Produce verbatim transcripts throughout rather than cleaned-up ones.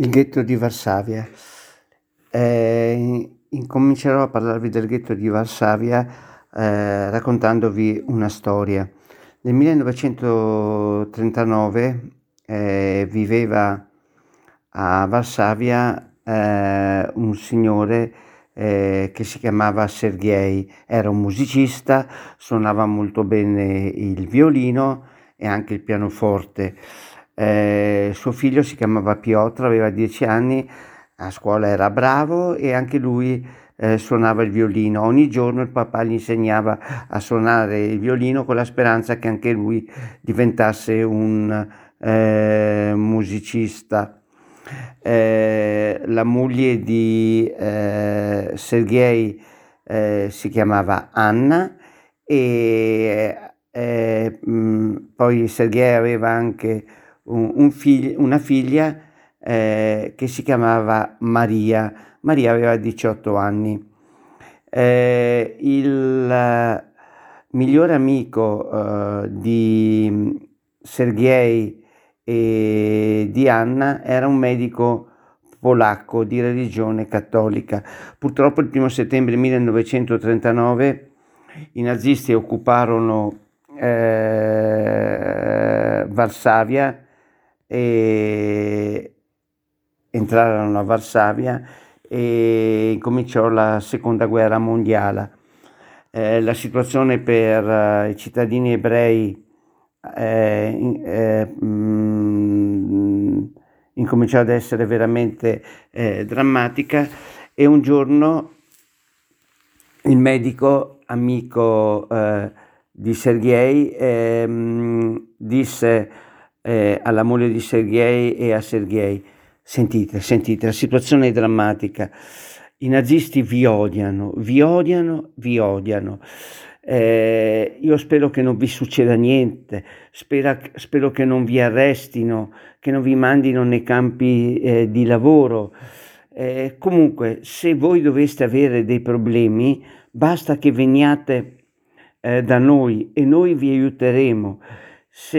Il ghetto di Varsavia. Eh, incomincerò a parlarvi del ghetto di Varsavia eh, raccontandovi una storia. Nel millenovecentotrentanove eh, viveva a Varsavia eh, un signore eh, che si chiamava Sergej. Era un musicista, suonava molto bene il violino e anche il pianoforte. Eh, suo figlio si chiamava Piotr, aveva dieci anni, a scuola era bravo e anche lui eh, suonava il violino. Ogni giorno il papà gli insegnava a suonare il violino con la speranza che anche lui diventasse un eh, musicista. Eh, la moglie di eh, Sergej eh, si chiamava Anna e eh, mh, poi Sergej aveva anche un, un fig- una figlia eh, che si chiamava Maria. Maria aveva diciotto anni. Eh, il eh, migliore amico eh, di Sergej e di Anna era un medico polacco di religione cattolica. Purtroppo il primo settembre millenovecentotrentanove i nazisti occuparono eh, Varsavia e entrarono a Varsavia e incominciò la seconda guerra mondiale. Eh, la situazione per uh, i cittadini ebrei eh, eh, mh, incominciò ad essere veramente eh, drammatica e un giorno il medico amico eh, di Sergej eh, disse eh, alla moglie di Sergej e a Sergej: sentite, sentite, la situazione è drammatica, i nazisti vi odiano, vi odiano, vi odiano. Eh, io spero che non vi succeda niente, spera, spero che non vi arrestino, che non vi mandino nei campi eh, di lavoro. Eh, comunque, se voi doveste avere dei problemi, basta che veniate eh, da noi e noi vi aiuteremo. Se,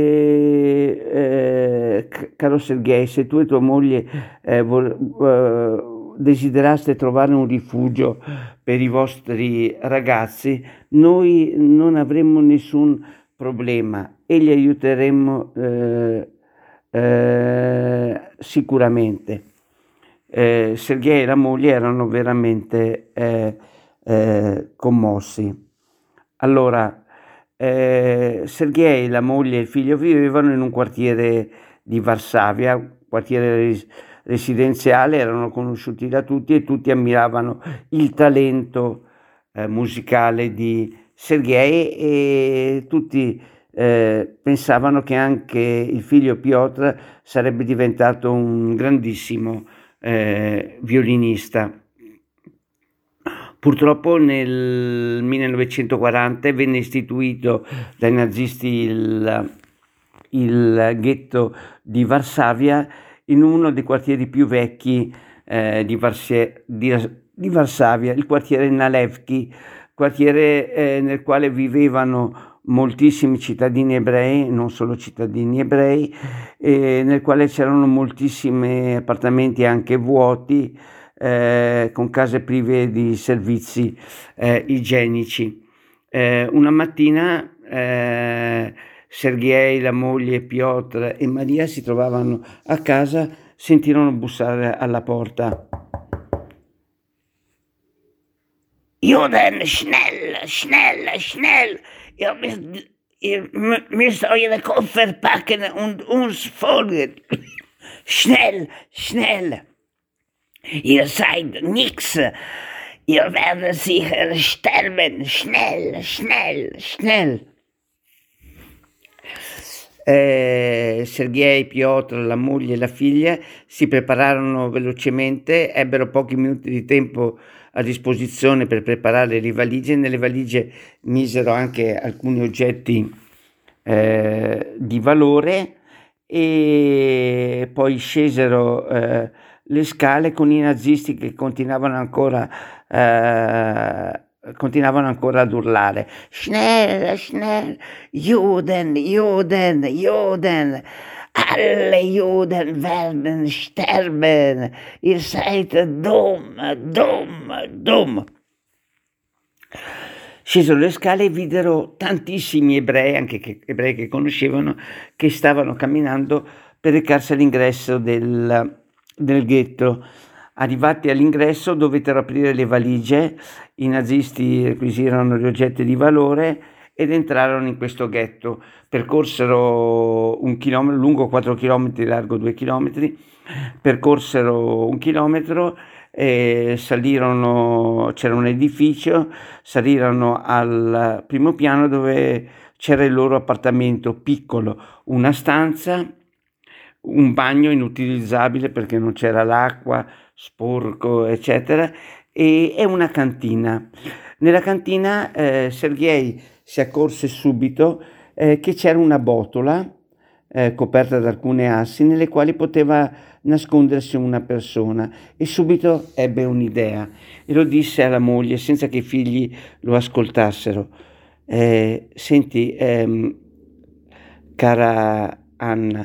eh, caro Sergej, se tu e tua moglie eh, vol, eh, desideraste trovare un rifugio per i vostri ragazzi, noi non avremmo nessun problema e li aiuteremo eh, eh, sicuramente. Eh, Sergej e la moglie erano veramente eh, eh, commossi. Allora, eh, Sergej, la moglie e il figlio vivevano in un quartiere di Varsavia, quartiere res- residenziale, erano conosciuti da tutti e tutti ammiravano il talento eh, musicale di Sergej e tutti eh, pensavano che anche il figlio Piotr sarebbe diventato un grandissimo eh, violinista. Purtroppo nel millenovecentoquaranta venne istituito dai nazisti il, il ghetto di Varsavia in uno dei quartieri più vecchi eh, di, Varse, di, di Varsavia, il quartiere Nalevki, quartiere eh, nel quale vivevano moltissimi cittadini ebrei, non solo cittadini ebrei, e nel quale c'erano moltissimi appartamenti anche vuoti, eh, con case prive di servizi eh, igienici. Eh, una mattina eh, Sergej, la moglie, Piotr e Maria si trovavano a casa, sentirono bussare alla porta. Juden, schnell, schnell, schnell! Ihr müsst, ihr müsst eure Koffer packen und uns folgen. Schnell, schnell! Ihr seid nix. Ihr werdet sicher sterben. Schnell, schnell, schnell! Eh, Sergej, Piotr, la moglie e la figlia si prepararono velocemente, ebbero pochi minuti di tempo a disposizione per preparare le valigie. Nelle valigie misero anche alcuni oggetti eh, di valore e poi scesero eh, le scale con i nazisti che continuavano ancora eh, continuavano ancora ad urlare: Schnell, schnell, Juden, Juden, Juden, Alle Juden werden sterben, ihr seid dumm, dumm, dumm. Scesero le scale e videro tantissimi ebrei, anche che, ebrei che conoscevano, che stavano camminando per recarsi all'ingresso del, del ghetto. Arrivati all'ingresso dovettero aprire le valigie, i nazisti requisirono gli oggetti di valore ed entrarono in questo ghetto. Percorsero un chilometro, lungo quattro chilometri, largo due chilometri, percorsero un chilometro e salirono, c'era un edificio, salirono al primo piano dove c'era il loro appartamento piccolo, una stanza, un bagno inutilizzabile perché non c'era l'acqua, sporco, eccetera, e, e una cantina. Nella cantina eh, Sergei si accorse subito eh, che c'era una botola eh, coperta da alcune assi nelle quali poteva nascondersi una persona, e subito ebbe un'idea e lo disse alla moglie senza che i figli lo ascoltassero. Eh, senti, ehm, cara Anna,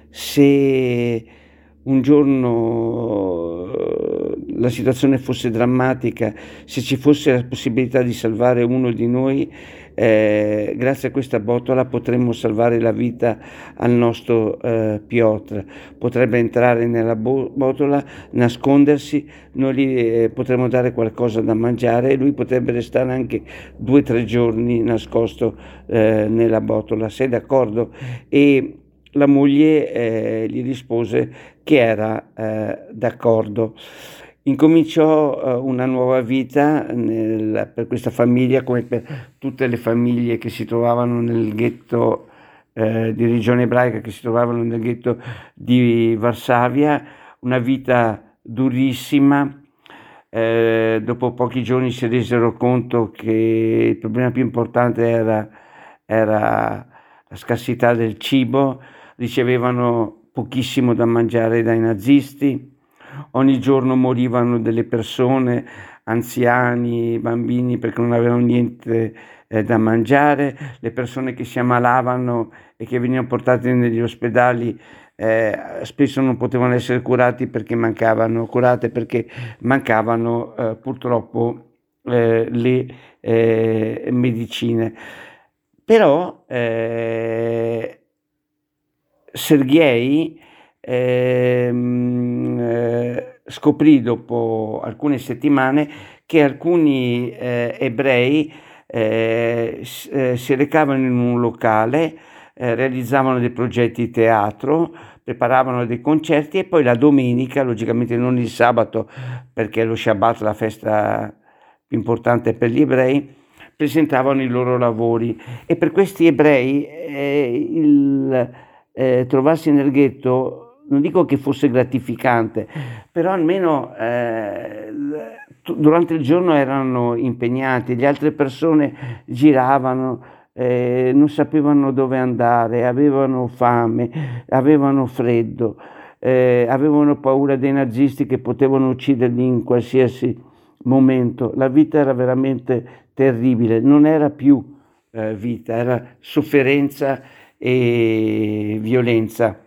se un giorno la situazione fosse drammatica, se ci fosse la possibilità di salvare uno di noi, eh, grazie a questa botola potremmo salvare la vita al nostro eh, Piotr. Potrebbe entrare nella bo- botola, nascondersi, noi gli eh, potremmo dare qualcosa da mangiare e lui potrebbe restare anche due o tre giorni nascosto eh, nella botola. Sei d'accordo? E la moglie eh, gli rispose che era eh, d'accordo. Incominciò eh, una nuova vita nel, per questa famiglia, come per tutte le famiglie che si trovavano nel ghetto eh, di regione ebraica, che si trovavano nel ghetto di Varsavia, una vita durissima. Eh, dopo pochi giorni si resero conto che il problema più importante era, era la scarsità del cibo, ricevevano pochissimo da mangiare dai nazisti, ogni giorno morivano delle persone, anziani, bambini, perché non avevano niente eh, da mangiare, le persone che si ammalavano e che venivano portate negli ospedali eh, spesso non potevano essere curati perché mancavano, curate perché mancavano eh, purtroppo eh, le eh, medicine. Però eh, Sergei ehm, eh, scoprì dopo alcune settimane che alcuni eh, ebrei eh, s- eh, si recavano in un locale, eh, realizzavano dei progetti di teatro, preparavano dei concerti e poi la domenica, logicamente non il sabato perché lo Shabbat è la festa più importante per gli ebrei, presentavano i loro lavori. E per questi ebrei eh, il eh, trovarsi nel ghetto, non dico che fosse gratificante, però almeno eh, durante il giorno erano impegnati, le altre persone giravano, eh, non sapevano dove andare, avevano fame, avevano freddo, eh, avevano paura dei nazisti che potevano ucciderli in qualsiasi momento. La vita era veramente terribile, non era più eh, vita, era sofferenza e violenza.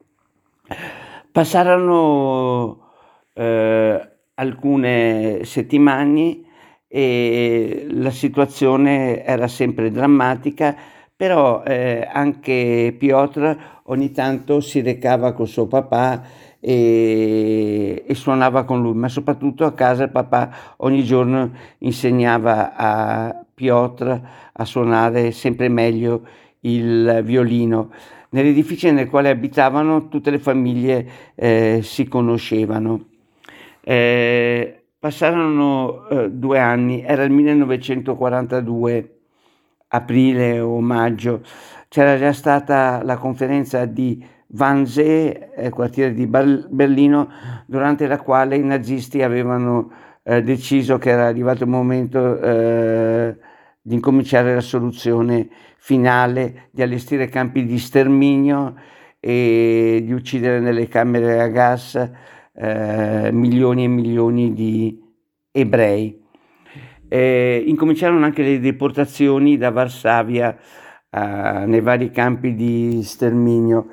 Passarono eh, alcune settimane e la situazione era sempre drammatica, però eh, anche Piotr ogni tanto si recava col suo papà e, e suonava con lui, ma soprattutto a casa il papà ogni giorno insegnava a Piotr a suonare sempre meglio il violino. Nell'edificio nel quale abitavano tutte le famiglie eh, si conoscevano. Eh, passarono eh, due anni, era il millenovecentoquarantadue, aprile o maggio, c'era già stata la conferenza di Wannsee, eh, quartiere di Berlino, durante la quale i nazisti avevano eh, deciso che era arrivato il momento eh, di incominciare la soluzione finale, di allestire campi di sterminio e di uccidere nelle camere a gas eh, milioni e milioni di ebrei. Eh, incominciarono anche le deportazioni da Varsavia eh, nei vari campi di sterminio.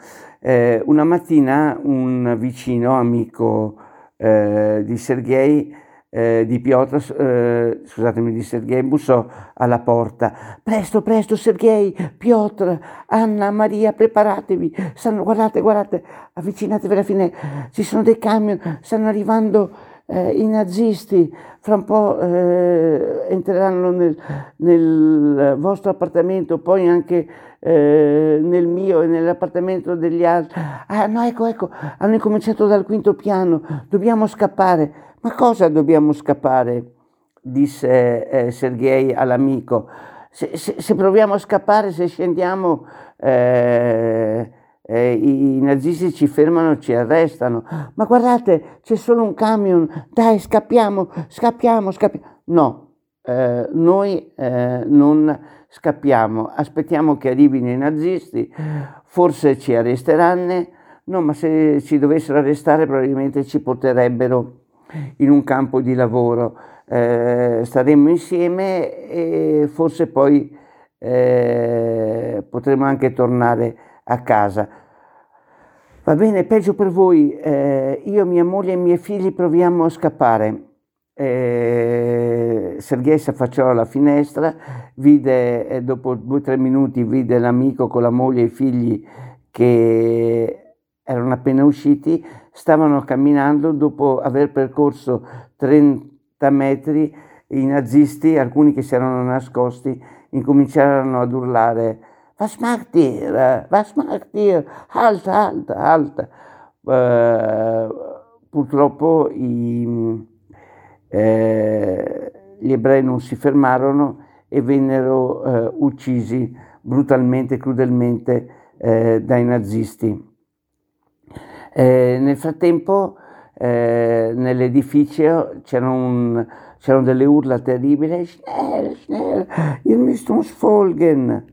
Eh, una mattina un vicino, amico eh, di Sergei, eh, di Piotr, eh, scusatemi, di Sergei, bussò alla porta. Presto, presto, Sergei, Piotr, Anna, Maria, preparatevi. Stanno, guardate, guardate, avvicinatevi alla fine, ci sono dei camion, stanno arrivando eh, i nazisti. Fra un po' eh, entreranno nel, nel vostro appartamento, poi anche eh, nel mio e nell'appartamento degli altri. Ah no, ecco, ecco, hanno incominciato dal quinto piano, dobbiamo scappare. Ma cosa dobbiamo scappare? Disse eh, Sergei all'amico. Se, se, se proviamo a scappare, se scendiamo, eh, eh, i, i nazisti ci fermano, ci arrestano. Ma guardate, c'è solo un camion, dai, scappiamo, scappiamo, scappiamo. No, eh, noi eh, non scappiamo, aspettiamo che arrivino i nazisti, forse ci arresteranno, no, ma se ci dovessero arrestare probabilmente ci porterebbero in un campo di lavoro, eh, staremmo insieme e forse poi eh, potremo anche tornare a casa. Va bene, peggio per voi, eh, io, mia moglie e i miei figli proviamo a scappare. Eh, Sergei si affacciò alla finestra, vide, eh, dopo due o tre minuti vide l'amico con la moglie e i figli che erano appena usciti, stavano camminando. Dopo aver percorso trenta metri, i nazisti, alcuni che si erano nascosti, incominciarono ad urlare: Was macht ihr? Was macht ihr? Halt, halt, halt. Uh, purtroppo i, eh, gli ebrei non si fermarono e vennero eh, uccisi brutalmente, crudelmente eh, dai nazisti. Eh, nel frattempo eh, nell'edificio c'erano, un, c'erano delle urla terribili: Schnell, schnell, ihr müsst uns folgen.